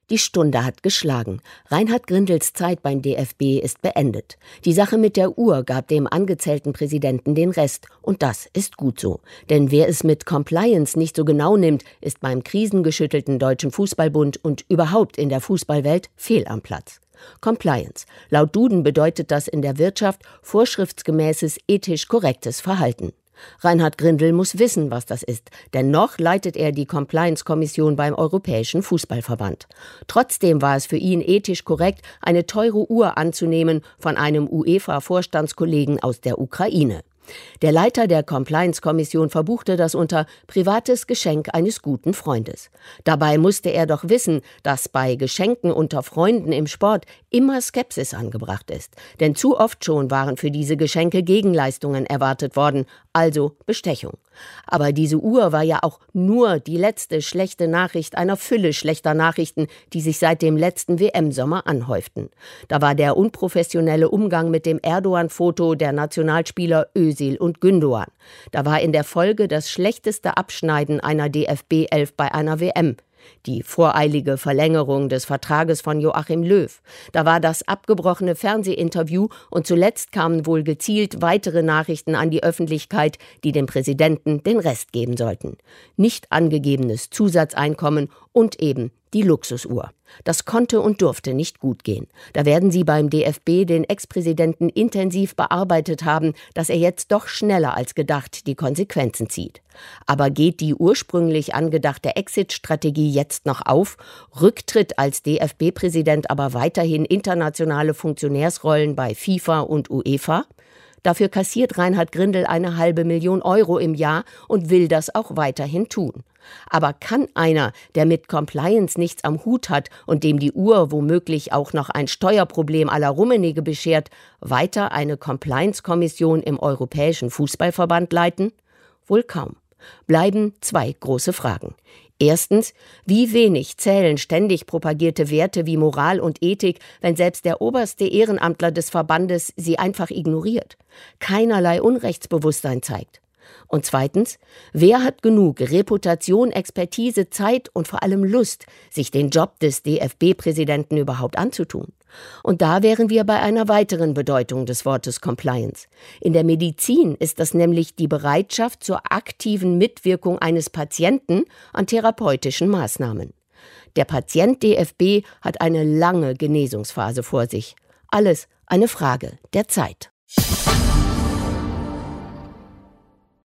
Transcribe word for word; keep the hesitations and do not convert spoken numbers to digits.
Die Stunde hat geschlagen. Reinhard Grindels Zeit beim D F B ist beendet. Die Sache mit der Uhr gab dem angezählten Präsidenten den Rest. Und das ist gut so. Denn wer es mit Compliance nicht so genau nimmt, ist beim krisengeschüttelten Deutschen Fußballbund und überhaupt in der Fußballwelt fehl am Platz. Compliance. Laut Duden bedeutet das in der Wirtschaft vorschriftsgemäßes, ethisch korrektes Verhalten. Reinhard Grindel muss wissen, was das ist, denn noch leitet er die Compliance-Kommission beim Europäischen Fußballverband. Trotzdem war es für ihn ethisch korrekt, eine teure Uhr anzunehmen von einem UEFA-Vorstandskollegen aus der Ukraine. Der Leiter der Compliance-Kommission verbuchte das unter privates Geschenk eines guten Freundes. Dabei musste er doch wissen, dass bei Geschenken unter Freunden im Sport immer Skepsis angebracht ist. Denn zu oft schon waren für diese Geschenke Gegenleistungen erwartet worden, also Bestechung. Aber diese Uhr war ja auch nur die letzte schlechte Nachricht einer Fülle schlechter Nachrichten, die sich seit dem letzten W M-Sommer anhäuften. Da war der unprofessionelle Umgang mit dem Erdogan-Foto der Nationalspieler Özil und Gündoğan. Da war in der Folge das schlechteste Abschneiden einer D F B elf bei einer W M. Die voreilige Verlängerung des Vertrages von Joachim Löw. Da war das abgebrochene Fernsehinterview und zuletzt kamen wohl gezielt weitere Nachrichten an die Öffentlichkeit, die dem Präsidenten den Rest geben sollten. Nicht angegebenes Zusatzeinkommen und eben die Luxusuhr. Das konnte und durfte nicht gut gehen. Da werden sie beim D F B den Ex-Präsidenten intensiv bearbeitet haben, dass er jetzt doch schneller als gedacht die Konsequenzen zieht. Aber geht die ursprünglich angedachte Exit-Strategie jetzt noch auf? Rücktritt als D F B-Präsident, aber weiterhin internationale Funktionärsrollen bei FIFA und UEFA? Dafür kassiert Reinhard Grindel eine halbe Million Euro im Jahr und will das auch weiterhin tun. Aber kann einer, der mit Compliance nichts am Hut hat und dem die Uhr womöglich auch noch ein Steuerproblem à la Rummenigge beschert, weiter eine Compliance-Kommission im Europäischen Fußballverband leiten? Wohl kaum. Bleiben zwei große Fragen. Erstens, wie wenig zählen ständig propagierte Werte wie Moral und Ethik, wenn selbst der oberste Ehrenamtler des Verbandes sie einfach ignoriert, keinerlei Unrechtsbewusstsein zeigt? Und zweitens, wer hat genug Reputation, Expertise, Zeit und vor allem Lust, sich den Job des D F B-Präsidenten überhaupt anzutun? Und da wären wir bei einer weiteren Bedeutung des Wortes Compliance. In der Medizin ist das nämlich die Bereitschaft zur aktiven Mitwirkung eines Patienten an therapeutischen Maßnahmen. Der Patient D F B hat eine lange Genesungsphase vor sich. Alles eine Frage der Zeit.